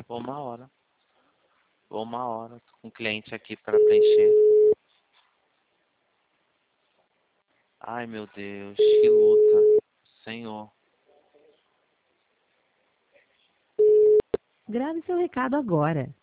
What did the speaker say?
Vou uma hora. Vou uma hora. Tô com um cliente aqui para preencher. Ai, meu Deus. Que luta. Senhor. Grave seu recado agora.